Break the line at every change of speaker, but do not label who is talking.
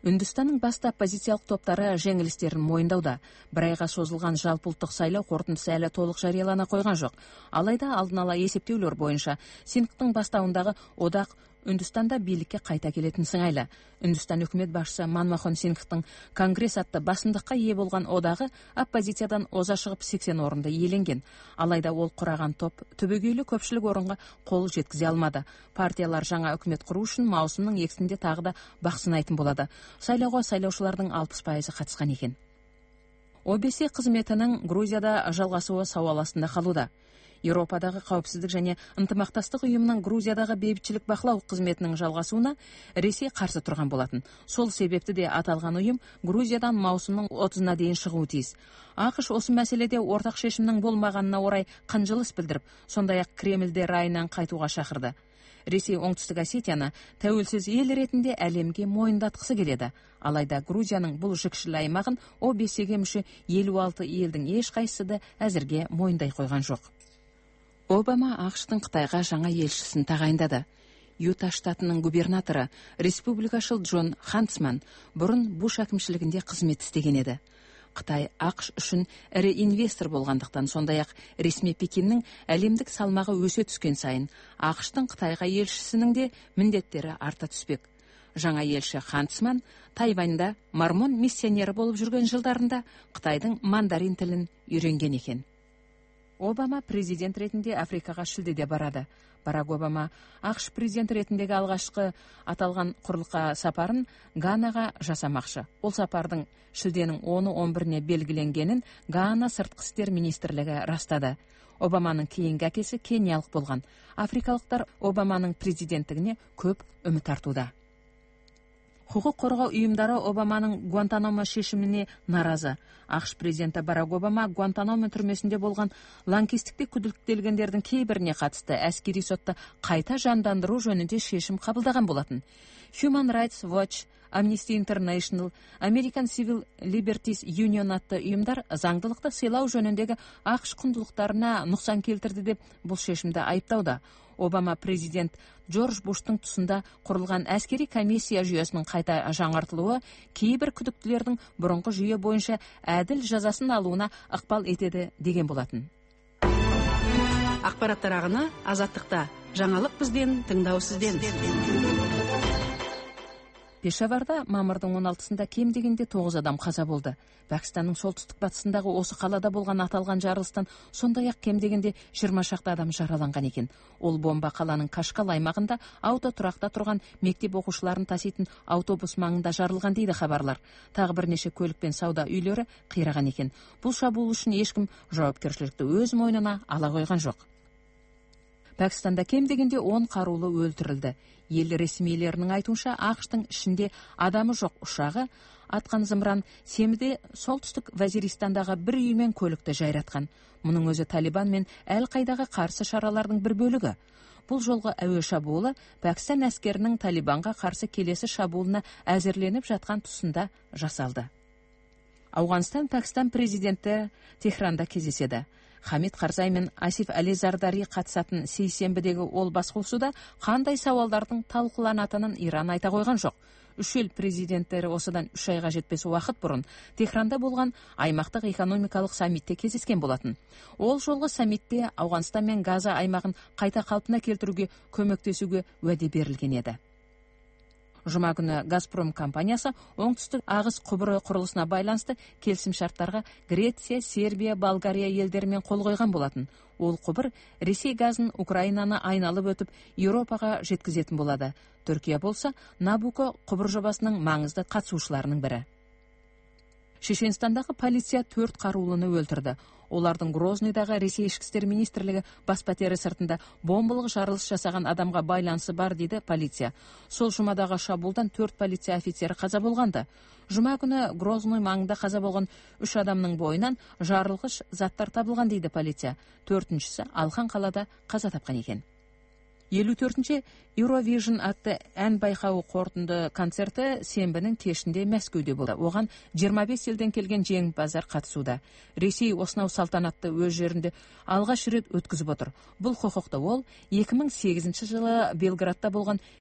Үндістанның басты оппозициялық топтары жеңілістерін мойындауда. Бір айға созылған жалпыұлттық сайлау қорытындысы әлі толық жариялана қойған жоқ. Алайда алдын ала есептеулер бойынша Сингхтың бастауындағы одақ Үндістанда билікке қайта келетін сыңайлы. Үндістан үкімет басшысы Манмохан Сингхтың Конгресс атты басымдыққа ие болған одағы оппозициядан оза шығып 80 орынды иеленген. Алайда ол құраған топ түбегейлі көпшілік орынға қол жеткізе алмады. Партиялар жаңа үкімет құру үшін маусымның 2-сінде тағы да бақ сынайтын болады. Сайлауға сайлаушылардың 60% қатысқан екен. ОБСЕ қызметінің Грузияда жалғасуы сауал астында қалуда. Еуропадағы қауіпсіздік және ынтымақтастық ұйымының Грузиядағы бейбітшілік бақылау қызметінің жалғасуына Ресей қарсы тұрған болатын. Сол себепті де аталған ұйым Грузиядан маусымның 30-на дейін шығуы тиіс. ақш осы мәселеде ортақ шешімнің болмағанына орай қынжылыс білдіріп, сондай-ақ Кремльде райынан қайтуға шақырды. Ресей Оңтүстік Осетияны тәуелсіз ел ретінде әлемге мойындатқысы келеді. Алайда Грузияның бұл жікшіл аймағын ОБСЕ-ге мүше 56 елдің ешқайсысы да әзірге мойындай қойған жоқ. Обама ақш-тың Қытайға жаңа елшісін тағайындады. Юта штатының губернаторы республикашыл Джон Хантсман бұрын Буш әкімшілігінде қызмет істеген еді. Қытай ақш үшін ірі инвестор болғандықтан, сондай-ақ ресми Пекиннің әлемдік салмағы өсе түскен сайын, ақш-тың Қытайға елшісінің де міндеттері арта түспек. Жаңа елші Хантсман Тайваньда мормон миссионері болып жүрген жылдарында Қытайдың мандарин тілін үйренген екен. Обама президент ретінде Африкаға шілдеде барады. Барак Обама ақш президент ретіндегі алғашқы аталған құрлыққа сапарын Ганаға жасамақшы. Ол сапардың шілденің 10-11-не белгіленгенін Гана сыртқы істер министрлігі растады. Обаманың кейінгі әкесі кениялық болған. Африкалықтар Обаманың президенттігіне көп үміт артуда. Құқық қорғау ұйымдары Обаманың Гуантанамо шешіміне наразы. ақш президенті Барак Обама Гуантанамо түрмесінде болған лаңкестікте күдіктелгендердің кейбіріне қатысты әскери сотты қайта жандандыру жөнінде шешім қабылдаған болатын. Human Rights Watch, Amnesty International, American Civil Liberties Union атты ұйымдар заңдылықты сыйлау жөніндегі ақш құндылықтарына нұқсан келтірді деп бұл шешімді айыптауда. Обама президент Джордж Буштың тұсында құрылған әскери комиссия жүйесінің қайта жаңартылуы кейбір күдіктілердің бұрынғы жүйе бойынша әділ жазасын алуына ықпал етеді деген болатын.
Ақпараттар ағыны Азаттықта. Жаңалық бізден, тыңдау сізден.
Пешаварда мамырдың 16-сында кем дегенде 9 адам қаза болды. Пәкістанның солтүстік батысындағы осы қалада болған аталған жарылыстан сондай-ақ кем дегенде 20 шақты адам жараланған екен. Ол бомба қаланың Кашкал аймағында автотұрақта тұрған мектеп оқушыларын таситын автобус маңында жарылған дейді хабарлар. Тағы бірнеше көлік пен сауда үйлері қираған екен. Бұл шабуыл үшін ешкім жауапкершілікті өз мойнына ала қойған жоқ. Пәкістанда кем дегенде 10 қарулы өлтірілді. Ел ресмилерінің айтуынша ақштың ішінде адамы жоқ ұшағы атқан зымыран сенбіде солтүстік Вазиристандағы бір үй мен көлікті жайратқан. Мұның өзі Талибан мен Әл-Қайдаға қарсы шаралардың бір бөлігі. Бұл жолғы әуе шабуылы Пәкістан әскерінің Талибанға қарсы келесі шабуылына әзірленіп жатқан тұсында жасалды. Ауғанстан Пәкістан президенті Техранда кездеседі. Хамид Қарзай мен Асиф Али Зардари қатысатын сейсенбідегі ол басқосуда қандай сауалдардың талқыланатынын Иран айта қойған жоқ. Үш ел президенттері осыдан 3 айға жетпес уақыт бұрын Техранда болған аймақтық экономикалық саммитте кездескен болатын. Ол жолғы саммитте Ауғанстан мен Газа аймағын қайта қалпына келтіруге көмектесуге уәде берілген еді. Жұма күні Газпром компаниясы оңтүстік ағыс құбыры құрылысына байланысты келісімшарттарға Греция, Сербия, Болгария елдерімен қол қойған болатын. Ол құбыр Ресей газын Украинаны айналып өтіп Еуропаға жеткізетін болады. Түркия болса Набуко құбыр жобасының маңызды қатысушыларының бірі. Шешенстандағы полиция 4 қарулыны өлтірді. Олардың Грозныйдағы Ресей ішкі істер министрлігі бас пәтері сыртында бомбалық жарылыс жасаған адамға байланысы бар дейді полиция. Сол жұмадағы шабуылдан 4 полиция офицері қаза болғанды. Жұма күні Грозный маңында қаза болған 3 адамның бойынан жарылғыш заттар табылған дейді полиция. 4-шісі Алхан қалада қаза тапқан екен. 54-ші Eurovision атты ән байқауы қорытынды концерті сенбінің кешінде Мәскеуде болды. Оған 25 елден келген жеңімпаздар қатысуда. Ресей осынау салтанатты өз жерінде алғаш рет өткізіп отыр. Бұл құқықты ол 2008 жылы Белградта болған